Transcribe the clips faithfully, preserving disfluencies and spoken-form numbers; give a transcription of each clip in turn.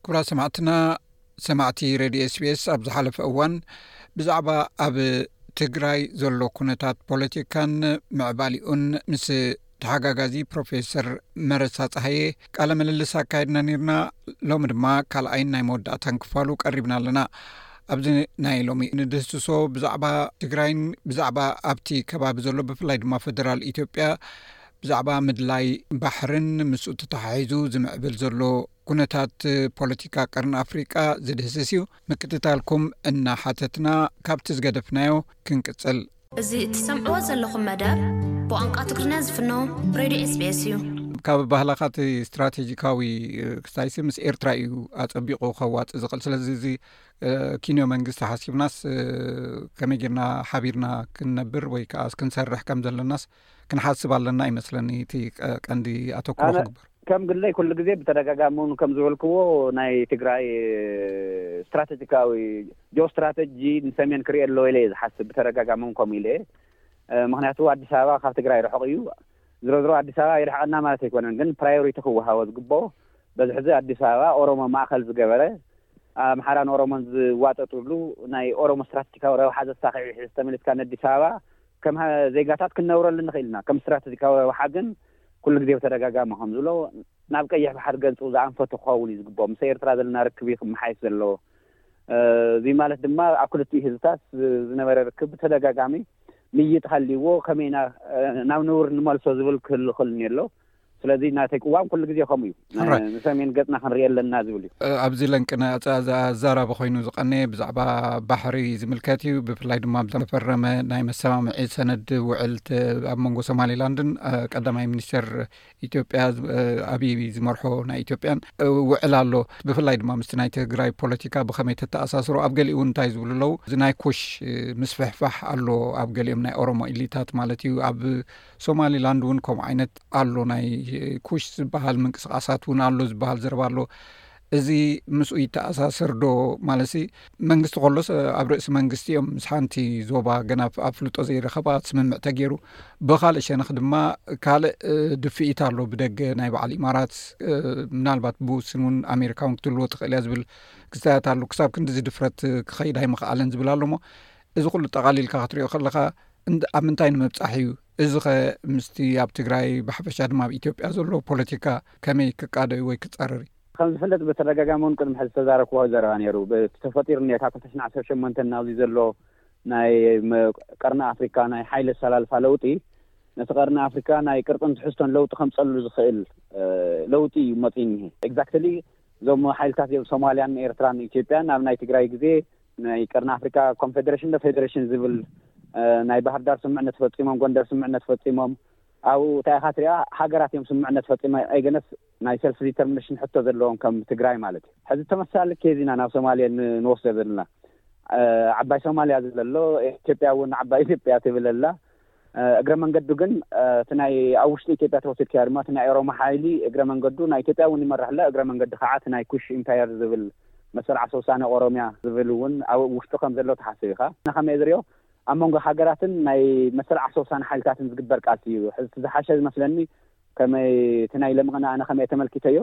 كبرى سمعتنا سمعتي راديو اس بي اس ابز حلف اوان بزعبة اب تجراي زلو كونتات بوليتيكان معباليون مس تحقاقازي بروفيسور مرسا صحيح قال من اللي ساكايدنا نيرنا لو مدما قال اين ناي مودة تنكفالو قريبنا لنا ابزي ناي لومي ندستسو بزعبة تجراين بزعبة ابتي كباب زلو بفلايد ما فدرال ايتوبيا بزعبة مدلاي بحرن مسؤول تتحيزو زمعبل زلو كونتات بوليتيكا قرن افريقيا زدهسسيو مكتتالكم ان حاتتنا كابتز قدفنايو كنكتسل ازي تسمعوا زلكم مدار بوانقا تقرنا زفنو راديو اس بي اس يو كاب بهلاقات استراتيجيكاوي كسايسي مس ايرترايو اطبيقو خوات زقل سلازي كينيو منغست حاسبناس كميجرنا حبيرنا كنبر ወይ كاس كنسرح كم زل الناس كنحاسب علينا يمثلني تي عندي اتوقع خبر كم قل لي كل جزء بترجعون كم زولكوا ناي تجراي استراتيجيكاوي جو استراتيجي نسمين كريال لويليز حسب بترجعون كميله مهنياتو አዲስ አበባ ካብ ትግራይ ረሕቂዩ ዝሮ ዝሮ አዲስ አበባ ይርሐና ማለት ይኮነን ግን ፕራዮሪቲ ክወሃብ ዝግቦ በዝሕዚ አዲስ አበባ ኦሮሞ ማእከል ዝገበረ አምሓራን ኦሮሞን ዝዋጠጥሉ ናይ ኦሮሞ ስትራቴጂካዊ ረብሓ ዘሳኺዑ ዝተመልስካ አዲስ አበባ ከም ዜጋታት ክነውረል ንኽኢልና ከም ስትራቴጂካዊ ረብሓ ግን ኩሉ ግዜ ተደጋጋሚ ከም ዝሎ ናብ ቀይሕ ባሕር ገንጹ ዝኣንፈቱ ክኸውን ዝግቦ ምስ ኤርትራ ዘለና ርክብ ክመሓይሽ ዘሎ እዚ ማለት ድማ ኣብ ክልቲኡ ህዝብታት ዝነበረ ርክብ ተደጋጋሚ ንይት ሓሊዎ ከመይና ናብ ንውር ንመልሶ ዝብል ክህሉ ክእል ነሎ ስለዚ ናተይ ቅዋም ኩሉ ግዜ ከምኡ ሰሜን ገጽና ክንሪኢ ኣለና ዝብል ኣብዚ ለንቅና ዛራበ ኮይኑ ዝቐነ ብዛዕባ ባሕሪ ዝምልከት እዩ ብፍላይ ድማ ብዘፈረመ ናይ መሰማምዒ ሰነድ ውዕልት ኣብ መንጎ ሶማሌላንድን ቀዳማይ ሚኒስትር ኢትዮጵያ ኣብይ ዝመርሖ ናይ ኢትዮጵያን ውዕል ኣሎ ብፍላይ ድማ ምስ ናይ ትግራይ ፖለቲካ ብኸመይ ተተኣሳስሩ ኣብ ገሊኡ እንታይ ዝብሉ ኣለው ዝናይ ኩሽ ምስፍሕፋሕ ኣሎ ኣብ ገሊኦም ናይ ኦሮሞ ኢሊታት ማለት እዩ ኣብ ሶማሌላንድ እውን ከምኡ ዓይነት ኣሎ ናይ ኩሽ ዝበሃል ምንቅስቃሳት እውን ኣሎ ዝበሃል ዘረባ ኣሎ እዚ ምስኡ ይተኣሳሰር ዶ ማለሲ መንግስቲ ኮሎስ ኣብ ርእሲ መንግስቲ እዮም ምስ ሓንቲ ዞባ ገና ኣፍልጦ ዘይረኸባ ስምምዕ ተገይሩ ብኻልእ ሸነኽ ድማ ካልእ ድፍኢት ኣሎ ብደገ ናይ በዓል ኢማራት ምናልባት ብውስን እውን ኣሜሪካ እውን ክትልዎ ትኽእል እያ ዝብል ክስታያት ኣሎ ክሳብ ክንዲዚ ድፍረት ክኸይድ ኣይምኽኣለን ዝብል ኣሎ ሞ እዚ ኩሉ ጠቓሊልካ ክትሪኦ ከለኻ ኣብ ምንታይ ንምብፃሕ እዩ እዚ ኸ ምስቲ ኣብ ትግራይ ብሓፈሻ ድማ ኣብ ኢትዮጵያ ዘሎ ፖለቲካ ከመይ ክቃደዩ ወይ ክፀርር ከም ዝፍለጥ በተደጋጋሚውን ቅድሚ ሕዚ ተዛረብዎ ዘረባ ነይሩ ብተፈጢሩ ኔታ ክልተ ሽሕን ዓሰርተ ሸሞንተ ናብዚ ዘሎ ናይ ቀርኒ ኣፍሪካ ናይ ሓይሊ ኣሰላልፋ ለውጢ ነቲ ቀርኒ ኣፍሪካ ናይ ቅርፅን ትሕዝቶን ለውጢ ከምፀሉ ዝኽእል ለውጢ እዩ መፂኡ እኒሄ ኤግዛክትሊ እዞም ሓይልታት ሶማልያን ኤርትራን ኢትዮጵያን ኣብ ናይ ትግራይ ግዜ ናይ ቀርኒ ኣፍሪካ ኮንፌዴሬሽን ዶ ፌዴሬሽን ዝብል ናይ ባህር ዳር ስምምዕነት ፈፂሞም ጎንደር ስምምዕነት ፈፂሞም ኣብ ታይኻትሪያ ሃገራት እዮም ስምምዕነት ፈፂሞ ኣይገነስ ናይ ሰልፍ ዲተርሚኔሽን ሕቶ ዘለዎም ከም ትግራይ ማለት እዩ ሕዚ ተመሳሳሊ ኬዝና ናብ ሶማልያ ንወስደ ዘለና ዓባይ ሶማልያ ዘሎ ኢትዮጵያ እውን ዓባይ ኢትዮጵያ ትብለላ እግረ መንገዱ ግን እቲ ናይ ኣብ ውሽጢ ኢትዮጵያ ተወሲድካ ድማ እቲ ናይ ኦሮሞ ሓይሊ እግረ መንገዱ ናይ ኢትዮጵያ እውን ይመራሕላ እግረ መንገዲ ከዓ እቲ ናይ ኩሽ ኢምፓየር ዝብል መሰርዓ ሰውሳነ ኦሮሚያ ዝብል እውን ኣብ ውሽጡ ከም ዘሎ ተሓስብ ኢኻ ንኸመይ ዝሪኦ ኣብ መንጎ ሃገራትን ናይ መሰርዓ ሰውሳነ ሓይልታትን ዝግበር ቃልሲ እዩ ሕዚ ዝሓሸ ዝመስለኒ ከመይ እቲ ናይ ለምቕና ኣነ ከመይ ተመልኪተዮ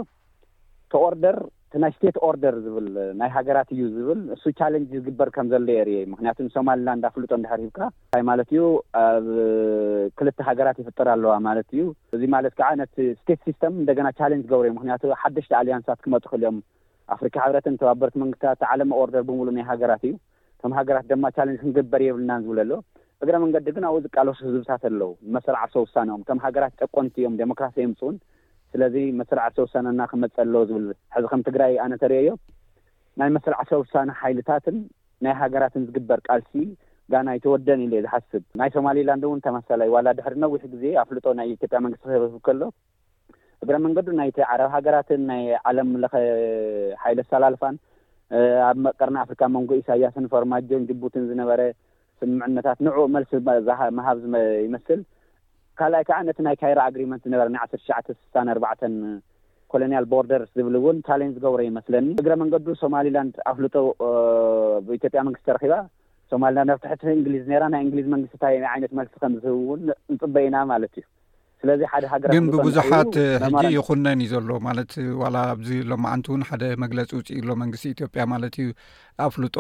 ተኦርደር እቲ ናይ ስቴት ኦርደር ዝብል ናይ ሃገራት እዩ ዝብል እሱ ቻሌንጅ ዝግበር ከም ዘሎ የርኢ ምክንያቱም ሶማሊላንድ ኣፍልጦ እንድሕር ሂብካ እንታይ ማለት እዩ ኣብ ክልተ ሃገራት ይፍጠር ኣለዋ ማለት እዩ እዚ ማለት ከዓ ነቲ ስቴት ሲስተም እንደገና ቻሌንጅ ገብረ ምክንያቱ ሓደሽቲ ኣልያንሳት ክመጡ ክእልዮም ኣፍሪካ ሕብረትን ተባበርቲ መንግስታት ዓለም ኦርደር ብምሉእ ናይ ሃገራት እዩ ከም ሃገራት ድማ ቻሌንጅ ክንግበር የብልናን ዝብል ኣሎ እግረ መንገዲ ግን ኣብኡ ዝቃለሱ ህዝብታት ኣለዉ መሰርዓ ሰውሳነኦም ከም ሃገራት ጨቆንቲ እዮም ዴሞክራሲ የምፅኡን ስለዚ መሰርዓ ሰውሳነና ክመፅእ ኣለዎ ዝብል ሕዚ ከም ትግራይ ኣነ ተሪአዮ ናይ መሰርዓ ሰውሳነ ሓይልታትን ናይ ሃገራትን ዝግበር ቃልሲ ጋና ይተወደን ኢለ ዝሓስብ ናይ ሶማሌላንድ እውን ተመሳሳላይ ዋላ ድሕሪ ነዊሕ ግዜ ኣፍልጦ ናይ ኢትዮጵያ መንግስቲ ክህብ ከሎ እግረ መንገዱ ናይ ዓረብ ሃገራትን ናይ ዓለም ለኸ ሓይሊ ኣሰላልፋን ኣብ ቀርኒ ኣፍሪካ መንጎ ኢሳያስን ፈርማጆን ጅቡትን ዝነበረ ስምምዕነታት ንዑ መልሲ መሃብ ይመስል ካልኣይ ከዓ ነቲ ናይ ካይሮ ኣግሪመንት ዝነበረ ናይ ዓሰርተ ትሽዓተ ስሳን ኣርባዕተን ኮሎኒያል ቦርደርስ ዝብል እውን ቻሌንጅ ገብረ ይመስለኒ እግረ መንገዱ ሶማሊላንድ ኣፍልጦ ብኢትዮጵያ መንግስቲ ተረኺባ ሶማሊላንድ ኣብ ትሕቲ እንግሊዝ ነራ ናይ እንግሊዝ መንግስቲ እንታይ ዓይነት መልሲ ከም ዝህብ እውን ንፅበ ኢና ማለት እዩ ስለዚ ሓደ ሃገራት ግን ብብዙሓት ሕጂ ይኹነን እዩ ዘሎ ማለት ዋላ ኣብዚ ሎማዓንቲ እውን ሓደ መግለፂ ውፅኢ ኢሎ መንግስቲ ኢትዮጵያ ማለት እዩ ኣፍልጦ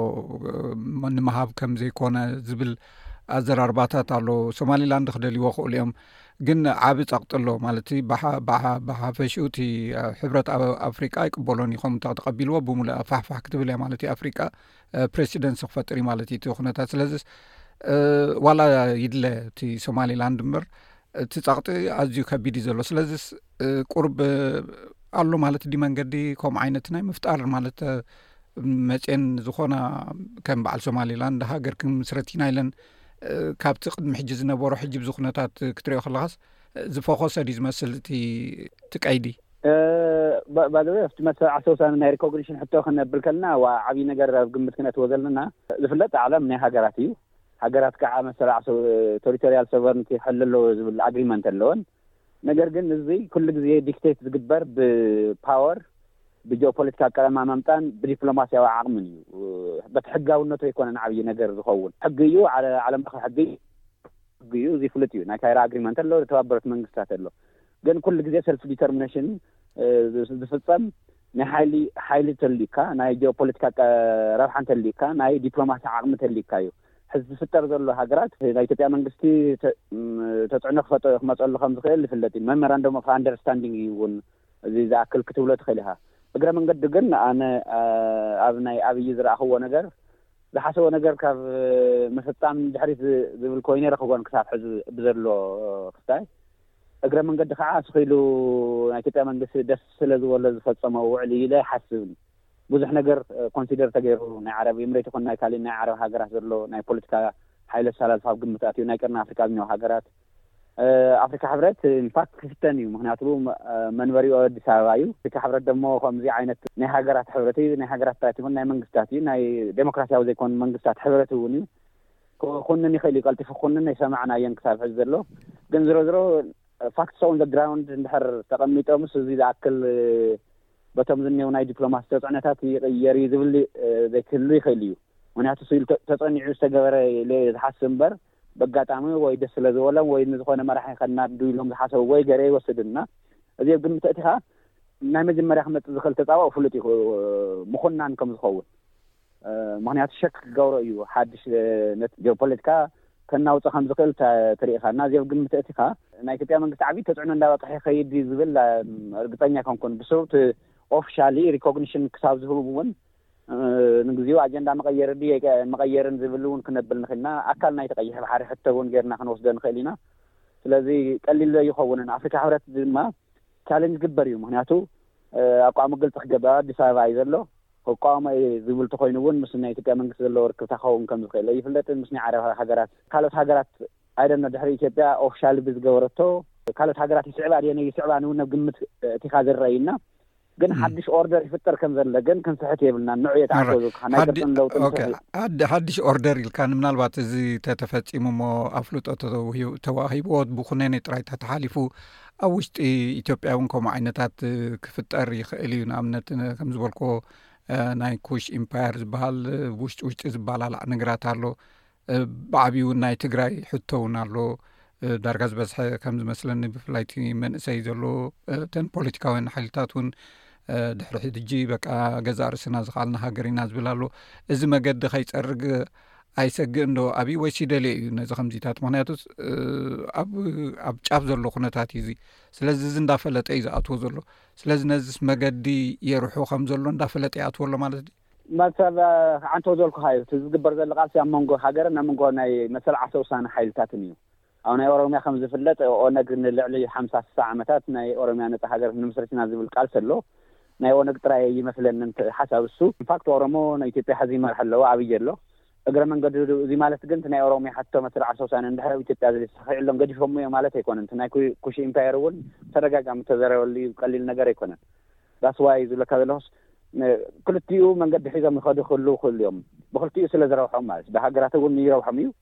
ንምሃብ ከም ዘይኮነ ዝብል ኣዘራርባታት ኣሎ ሶማሊላንድ ክደልይዎ ክእሉ እዮም ግን ዓብ ጸቕጥሎ ማለት ብሓፈሽኡ እቲ ሕብረት ኣፍሪቃ ይቅበሎን ኢኹም ተቐቢልዎ ብሙሉእ ፋሕፋሕ ክትብል እያ ማለት እዩ ኣፍሪቃ ፕሬሲደንት ክፈጥር ማለት እዩ እቲ ኩነታት ስለዚ ዋላ ይድለ እቲ ሶማሊላንድ እምበር እቲ ጸቕጢ ኣዝዩ ከቢድ ዘሎ ስለዚ ቁርብ ኣሎ ማለት ዲ መንገዲ ከምኡ ዓይነት ናይ ምፍጣር ማለት መፅን ዝኾነ ከም በዓል ሶማሊላንድ ሃገር ክምስረቲና ኢለን ካብቲ ቅድሚ ሕጂ ዝነበሩ ሕጂ ብዙ ኩነታት ክትሪኦ ከለኻስ ዝፎከሰ ዲ ዝመስል እቲ ትቀይዲ ባደረ ኣብቲ መሰል ዓሰውሳነ ናይ ሪኮግኒሽን ሕቶ ክነብል ከልና ዓብዪ ነገር ኣብ ግምት ክነትዎ ዘለና ዝፍለጥ ዓለም ናይ ሃገራት እዩ ሃገራት ከዓ መሰል ዓሰው ቴሪቶሪያል ሶቨርኒቲ ሕልሎ ዝብል ኣግሪመንት ኣለዎን ነገር ግን እዚ ኩሉ ግዜ ዲክቴት ዝግበር ብፓወር ብጂኦፖለቲካ ቀለማ ማምጣን ብዲፕሎማሲያዊ ዓቕምን እዩ በቲ ሕጋውነቱ ኣይኮነን ዓብዪ ነገር ዝኸውን ሕጊ እዩ ዓለም ለኸ ሕጊ እዩ እዚ ፍሉጥ እዩ ናይ ካይሮ ኣግሪመንት ኣሎ ዝተባበሩት መንግስታት ኣሎ ግን ኩሉ ግዜ ሰልፍ ዲተርሚኔሽን ዝፍፀም ናይ ሓይሊ ሓይሊ ተልካ ናይ ጂኦፖለቲካ ረብሓ ተልካ ናይ ዲፕሎማሲ ዓቕሚ ተልካ እዩ ሕዚ ዝፍጠር ዘሎ ሃገራት ናይ ኢትዮጵያ መንግስቲ ተፅዕኖ ክመፀሉ ከም ዝኽእል ዝፍለጥ እዩ ሜሞራንደም ኦፍ ኣንደርስታንዲንግ እዩ እውን እዚ ዝኣክል ክትብሎ ትኽእል ኢኻ እግረ መንገዲ ግን ኣነ ኣብ ናይ ኣብዪ ዝረኣኽዎ ነገር ዝሓሰቦ ነገር ካብ ምፍፃም ድሕሪት ዝብል ኮይኑ ይረኽቦን ክሳብ ሕዚ ብዘሎ ክስታይ እግረ መንገዲ ከዓ ስኺሉ ናይ ኢትዮጵያ መንግስቲ ደስ ስለ ዝበሎ ዝፈፀመ ውዕል ኢለ ይሓስብን ብዙሕ ነገር ኮንሲደር ተገይሩ ናይ ዓረብ ኤምሬት ይኹን ናይ ካሊእ ናይ ዓረብ ሃገራት ዘሎ ናይ ፖለቲካ ሓይለ ሰላልፋ ግምታት እዩ ናይ ቀርና ኣፍሪካ ዝኒአው ሃገራት ኣፍሪካ ሕብረት ኢንፋክት ክፍተን እዩ ምክንያቱ መንበሪኡ ኣዲስ ኣበባ እዩ ኣፍሪካ ሕብረት ደሞ ከምዚ ዓይነት ናይ ሃገራት ሕብረት እዩ ናይ ሃገራት ታት ይኹን ናይ መንግስታት እዩ ናይ ዴሞክራሲያዊ ዘይኮኑ መንግስታት ሕብረት እውን እዩ ኩንን ይኽእል እዩ ቀልጢፉ ኩንን ኣይሰማዕናየን ክሳብ ሕዚ ዘሎ ግን ዝሮ ዝሮ ፋክትስ ኦን ዘ ግራውንድ እንድሕር ተቐሚጦምስ እዚ ዝኣክል በቶም ዝኒአው ናይ ዲፕሎማሲ ተፅዕኖታት ይቕየር እዩ ዝብል ዘይክህሉ ይኽእል እዩ ምክንያቱ ስኢሉ ተፀኒዑ ዝተገበረ ዝሓስብ እምበር በጋጣሚ ወይ ደስ ስለ ዝበሎም ወይ ንዝኾነ መራሒ ከናዱ ኢሎም ዝሓሰቡ ወይ ገረ ይወስድና እዚ ግን ምትእቲኻ ናይ መጀመርያ ክመፅእ ዝኽእል ተፃዋእ ፍሉጥ እዩ ምኹናን ከም ዝኸውን ምክንያቱ ሸክ ክገብሮ እዩ ሓድሽ ነቲ ጂኦፖለቲካ ከናውፅእ ከም ዝኽእል ትርኢኻ እና እዚ ግን ምትእቲኻ ናይ ኢትዮጵያ መንግስቲ ዓብዪ ተፅዕኖ እንዳበፅሐ ይኸይድ ዝብል እርግጠኛ ከምኮን ብሰብቲ ኦፊሻሊ ሪኮግኒሽን ክሳብ ዝህቡ እውን ንግዚኡ ኣጀንዳ መቀየር ዲ መቀየርን ዝብል እውን ክነብል ንኽእልና ኣካል ናይ ተቀይሕ ባሕሪ ሕቶ እውን ጌርና ክንወስዶ ንኽእል ኢና ስለዚ ቀሊል ዘይኸውንን ኣፍሪካ ሕብረት ድማ ቻሌንጅ ግበር እዩ ምክንያቱ ኣቋሙ ግልፂ ክገባ ኣዲስ ኣበባ እዩ ዘሎ ከቋሙ ዝብል ተኮይኑ እውን ምስ ናይ ኢትዮጵያ መንግስቲ ዘለዎ ርክብ ተኸውን ከም ዝኽእል ይፍለጥ ምስ ናይ ዓረብ ሃገራት ካልኦት ሃገራት ኣይደና ድሕሪ ኢትዮጵያ ኦፊሻሊ ብዝገበረቶ ካልኦት ሃገራት ይስዕባ ድየነ ይስዕባ ንውን ኣብ ግምት እቲኻ ዝረአይና ግን ሓድሽ ኦርደር ይፍጠር ከም ዘለ ግን ክንስሕት የብልና ንዑ የተዓዘዙ ናይ ቅርፅን ለውጥ ሓድሽ ኦርደር ኢልካ ምናልባት እዚ ተተፈፂሙ ሞ ኣፍልጦ ተዋሂብዎ ብኩነኔ ጥራይ ተተሓሊፉ ኣብ ውሽጢ ኢትዮጵያ እውን ከምኡ ዓይነታት ክፍጠር ይኽእል እዩ ንኣብነት ከም ዝበልኮ ናይ ኩሽ ኢምፓየር ዝበሃል ውሽጢ ውሽጢ ዝበላልዕ ነገራት ኣሎ ብዓብዩ ናይ ትግራይ ሕቶ እውን ኣሎ ዳርጋ ዝበዝሐ ከም ዝመስለኒ ብፍላይቲ መንእሰይ ዘሎ ተን ፖለቲካውያን ሓይልታት እውን ድሕሪ ሕጂ በቃ ገዛ ርእስና ዝኻልና ሃገር ኢና ዝብል ኣሎ እዚ መገዲ ከይፀርግ ኣይሰግእን ዶ ኣብይ ወይስ ይደልየ እዩ ነዚ ከምዚታት ምክንያቱ ኣብ ኣብ ጫፍ ዘሎ ኩነታት እዩ እዚ ስለዚ እዚ እንዳፈለጠ እዩ ዝኣትዎ ዘሎ ስለዚ ነዚስ መገዲ የርሑ ከም ዘሎ እንዳፈለጠ ይኣትዎ ኣሎ ማለት እዩ መሰል ዓንቶ ዘልኩ ሃይ ዝግበር ዘሎ ቃልሲ ኣብ መንጎ ሃገርን ኣብ መንጎ ናይ መሰል ዓሰ ውሳነ ሓይልታትን እዩ ኣብ ናይ ኦሮምያ ከም ዝፍለጥ ኦነግ ንልዕሊ ሓምሳ ስሳ ዓመታት ናይ ኦሮምያ ነፃ ሃገር ንምስረትና ዝብል ቃልሲ ኣሎ ናይ ኦነግ ጥራይ ይመስለኒ ሓሳብ እሱ ኢንፋክት ኦሮሞ ናይ ኢትዮጵያ ሕዚ ይመርሕ ኣለዎ ዓብይ ኣሎ እግረ መንገዲ እዚ ማለት ግን ናይ ኦሮምያ ሓቶ መሰል ዓሰ ውሳነ እንድሕር ኢትዮጵያ ዝሰኺዕሎም ገዲፎም እዮም ማለት ኣይኮነን ናይ ኩሽ ኢምፓየር እውን ተደጋጋሚ ተዘረበሉ ቀሊል ነገር ኣይኮነን ዳስ ዋይ ዝብለካ ዘለኹስ ክልቲኡ መንገዲ ሒዞም ይኸዱ ክህሉ ክህሉ እዮም ብክልቲኡ ስለ ዝረብሖም ማለት ብሃገራት እውን ይረብሖም እዩ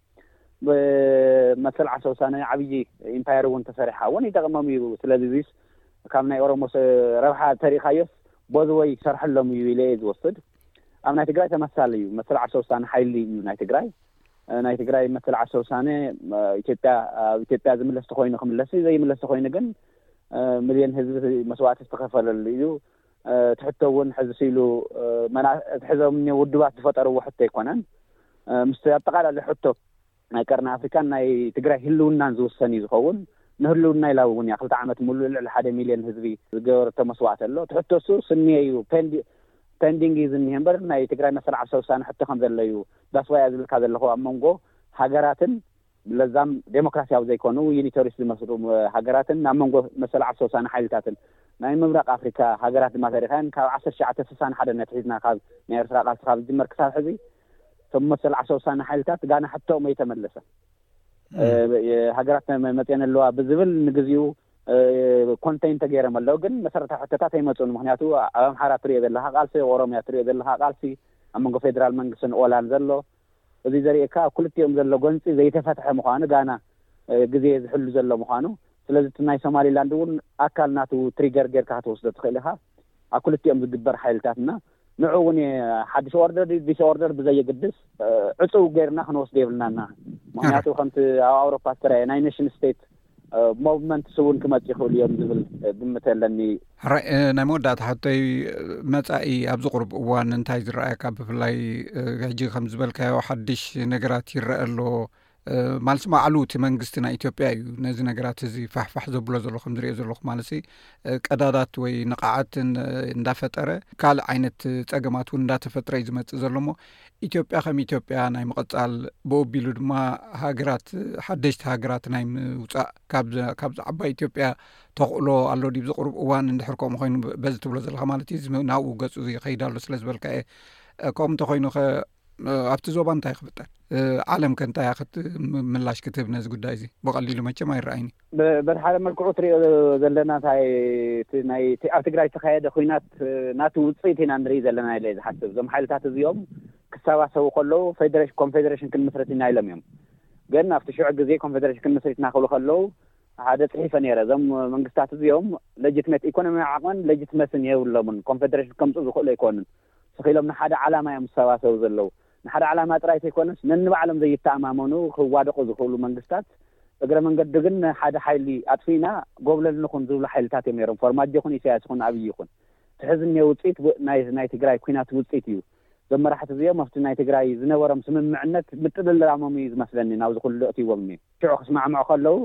ብመሰል ዓሰ ውሳነ ዓብዪ ኢምፓየር እውን ተሰሪሓ እውን ይጠቕሞም እዩ ስለዚ ዚስ ካብ ናይ ኦሮሞ ረብሓ ተሪኻዮስ ቦዝወይ ሰርሐሎም እዩ ኢለ ዝወስድ ኣብ ናይ ትግራይ ተመሳሊ እዩ መሰል ዓሰ ውሳነ ሓይሊ እዩ ናይ ትግራይ ናይ ትግራይ መተል ዓሰው ሳነ ኢትዮጵያ ኢትዮጵያ ዝምለስ ተኮይኑ ክምለስ ዘይ ምለስ ተኮይኑ ግን ሚሊዮን ህዝብ መስዋዕት ተከፈለሉ እዩ ትሕተውን ሕዚ ሲሉ መና ሕዘም ውድባት ተፈጠሩ ሕተ ይኮነን ምስቲ አጠቃላለ ሕቶ ናይ ቀርና አፍሪካ ናይ ትግራይ ህልውናን ዝወሰን ይዝኸውን ንህልውና ይላውን ያ ክልተ ዓመት ሙሉ ልዕሊ ሓደ ሚሊዮን ህዝቢ ዝገበረ መስዋዕት ኣሎ ትሕተሱ ስኒዩ ፔንዲ ፔንዲንግ ይዝን ይምበር ናይ ትግራይ መሰል ዓሰው ሳነ ሕቶ ከም ዘለዩ ዳስዋይ ዝልካ ዘለኹ አመንጎ ሃገራትን ለዛም ዴሞክራሲያዊ ዘይኮኑ ዩኒታሪስት ዝመስሉ ሃገራትን አመንጎ መሰል ዓሰው ሳነ ሓይልታትን ናይ ምብራቅ አፍሪካ ሃገራት ማተሪኻን ካብ ዓሰርተ ትሽዓተ ስልሳ ሓደ ነትሒዝና ካብ ናይ ኤርትራ ቃልሲ ካብ ዝጅመር ክሳብ ሕዚ ቶም መሰል ዓሰው ሳነ ሓይልታት ጋና ሕቶም የተመለሰ ሃገራት መጤን ኣለዋ ብዝብል ንግዚኡ ኮንቴንት ተገይረም ኣለዉ ግን መሰረታዊ ሕቶታት ኣይመፁን ምክንያቱ አምሓራ ትሪኦ ዘለካ ቃልሲ ኦሮሚያ ትሪኦ ዘለካ ቃልሲ አመንጎ ፌደራል መንግስትን ኦላን ዘሎ እዚ ዘሪእካ ኩልቲኦም ዘሎ ጎንፂ ዘይተፈትሐ ምዃኑ ጋና ግዜ ዝሕሉ ዘሎ ምዃኑ ስለዚ ናይ ሶማሊላንድ እውን አካል ናቱ ትሪገር ጌርካ ተወስዶ ትኽእል ኢኻ ኣብ ኩልቲኦም ዝግበር ሓይልታትና ንዑ እውን ሓድሽ ኦርደር ዲስ ኦርደር ብዘየግድስ ዕፁው ጌርና ክንወስዶ የብልናና ምክንያቱ ከምቲ ኣብ ኣውሮፓ ዝተረአየ ናይ ኔሽን ስቴት موفمنت سوون كمات يخول يوم زبل بمثلني ናይ መወዳእታ ሓተይ መጻኢ ኣብ ዝቕርብ እዋን እንታይ ዝረኣየካ ብፍላይ ሕጂ ከም ዝበልካዮ ሓድሽ ነገራት ይረአ ኣሎ ማለት ማዕሉ እቲ መንግስቲ ናይ ኢትዮጵያ እዩ ነዚ ነገራት እዚ ፋሕፋሕ ዘብሎ ዘሎ ከም ዝሪኦ ዘለኹ ማለት ቀዳዳት ወይ ንቃዓትን እንዳፈጠረ ካልእ ዓይነት ፀገማት እውን እንዳተፈጠረ እዩ ዝመፅእ ዘሎ ሞ ኢትዮጵያ ከም ኢትዮጵያ ናይ መቐጻል ብኦቢሉ ድማ ሃገራት ሓደሽቲ ሃገራት ናይ ምውፃእ ካብ ዓባይ ኢትዮጵያ ተኽእሎ ኣሎ ዲብ ዝቕርብ እዋን እንድሕር ከምኡ ኮይኑ በዚ ትብሎ ዘለካ ማለት እዩ ናብኡ ገፁ ይኸይድ ኣሎ ስለ ዝበልካ እየ ከምኡ እንተኮይኑ ኸ ኣብቲ ዞባ እንታይ ክፍጠር ዓለም ከንታይ ኣኽት ምላሽ ክትህብ ነዚ ጉዳይ እዚ ብቐሊሉ መቸም ኣይረኣይኒ በድሓደ መልክዑ ትሪኦ ዘለና ናይ ኣብ ትግራይ ተኻየደ ኩናት ናቲ ውፅኢት ኢና ንርኢ ዘለና ኢለ ዝሓስብ እዞም ሓይልታት እዚኦም ክሰባሰቡ ከለዉ ፌደሬሽን ኮንፌደሬሽን ክንምስረት ኢና ኢሎም እዮም ግን ኣብቲ ሽዑ ግዜ ኮንፌደሬሽን ክንምስረት ኢና ክብሉ ከለዉ ሓደ ፅሒፈ ነይረ እዞም መንግስታት እዚኦም ሌጂትሜት ኢኮኖሚያዊ ዓቕምን ሌጂትሜትን የብሎምን ኮንፌደሬሽን ከምፁ ዝኽእሉ ኣይኮኑን ስኺሎም ንሓደ ዓላማ እዮም ዝሰባሰቡ ዘለዉ ንሓደ ዓላማ ጥራይ ዘይኮነስ ነንባዕሎም ዘይተኣማመኑ ክዋደቑ ዝኽእሉ መንግስታት እግረ መንገዲ ግን ሓደ ሓይሊ ኣጥፊና ጎብለልንኹን ዝብሉ ሓይልታት እዮም ነይሮም ፎርማጆ ይኹን ኢሳያስ ይኹን ኣብይ ይኹን ትሕዝኒ ውፅኢት ናይ ትግራይ ኩናት ውፅኢት እዩ እዞም መራሕቲ እዚኦም ኣብቲ ናይ ትግራይ ዝነበሮም ስምምዕነት ምጥልላሞም እዩ ዝመስለኒ ናብዚ ኩሉ እትይዎም እኒአ ሽዑ ክስማዕምዑ ከለዉ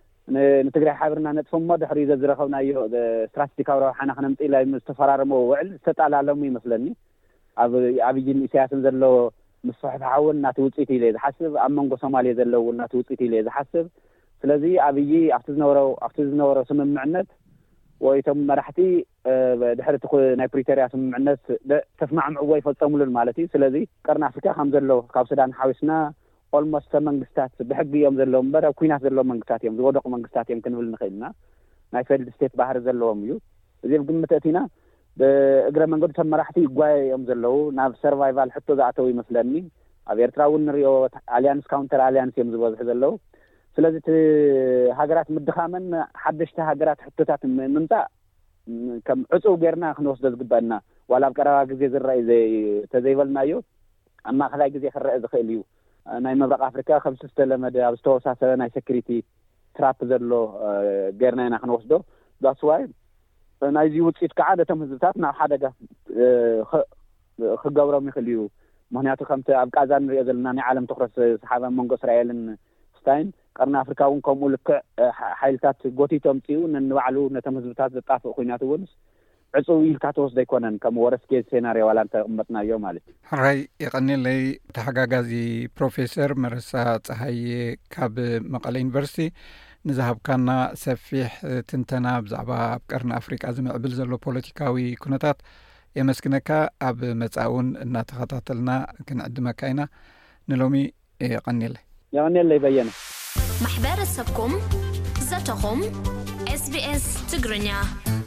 ንትግራይ ሓቢርና ነጥፎ እሞ ድሕሪ ዘዝረኸብናዮ ስትራቴጂካዊ ረብሓና ክነምፅእ ኢላ ዝተፈራረሞ ውዕል ዝተጣላለሙ ይመስለኒ ኣብ ኣብይን ኢሳያስን ዘሎ ምስሕፍ ሓውን ናቲ ውፅኢት ኢለ ዝሓስብ ኣብ መንጎ ሶማልያ ዘለዎ ናቲ ውፅኢት ኢለ ዝሓስብ ስለዚ ኣብይ ኣብቲ ዝነበሮ ኣብቲ ዝነበሮ ስምምዕነት ወይቶም መራሕቲ ድሕሪ እቲ ናይ ፕሪቶሪያ ስምምዕነት ተስማዕምዕዎ ይፈፀሙሉን ማለት እዩ ስለዚ ቀርና ኣፍሪካ ከም ዘሎ ካብ ሱዳን ሓዊስና ኦልሞስት መንግስታት ብሕጊ እዮም ዘለዎም እምበር ኣብ ኩናት ዘለዎም መንግስታት እዮም ዝወደቑ መንግስታት እዮም ክንብል ንኽእል ኢና ናይ ፌልድ ስቴት ባህሪ ዘለዎም እዩ እዚ ብግምት እቲና ብእግረ መንገዱ ተመራሕቲ ይጓየ እዮም ዘለዉ ናብ ሰርቫይቫል ሕቶ ዝኣተው ይመስለኒ ኣብ ኤርትራ እውን ንሪኦ ኣልያንስ ካውንተር ኣልያንስ እዮም ዝበዝሑ ዘለዉ ስለዚ እቲ ሃገራት ምድኻመን ሓደሽቲ ሃገራት ሕቶታት ምምፃእ ከም ዕፁው ጌርና ክንወስዶ ዝግበአና ዋላ ኣብ ቀረባ ግዜ ዝረአዩ ተዘይበልናዮ ኣብ ማእኸላይ ግዜ ክረአ ዝኽእል እዩ ናይ ምብራቕ ኣፍሪካ ከም ዝተለመደ ኣብ ዝተወሳሰበ ናይ ሴኩሪቲ ትራፕ ዘሎ ጌርና ኢና ክንወስዶ ዳስዋይ ናይዚ ውፅኢት ከዓ ነቶም ህዝብታት ናብ ሓደጋ ክገብሮም ይኽእል እዩ ምክንያቱ ከምቲ ኣብ ቃዛ ንሪኦ ዘለና ናይ ዓለም ትኩረት ሰሓበ መንጎ እስራኤልን ስታይን ቀርና ኣፍሪካ እውን ከምኡ ልክዕ ሓይልታት ጎቲቶም ፅኡ ንንባዕሉ ነቶም ህዝብታት ዘጣፍእ ኩናት እውን ዕፁው ኢልካ ተወስዶ ኣይኮነን ከም ወረስት ኬዝ ሴናርዮ ዋላ እንተቕመጥናዮ ማለት እዩ ሕራይ የቐኒለይ ተሓጋጋዚ ፕሮፌሰር መረሳ ፀሃየ ካብ መቐለ ዩኒቨርሲቲ ንዝሃብካና ሰፊሕ ትንተና ብዛዕባ ኣብ ቀርኒ ኣፍሪቃ ዝምዕብል ዘሎ ፖለቲካዊ ኩነታት የመስግነካ ኣብ መጻውን እናተኸታተልና ክንዕድመካ ኢና ንሎሚ የቐኒለይ የቐኒለይ በየነ ማሕበረሰብኩም ዘተኹም ኤስ ቢ ኤስ ትግርኛ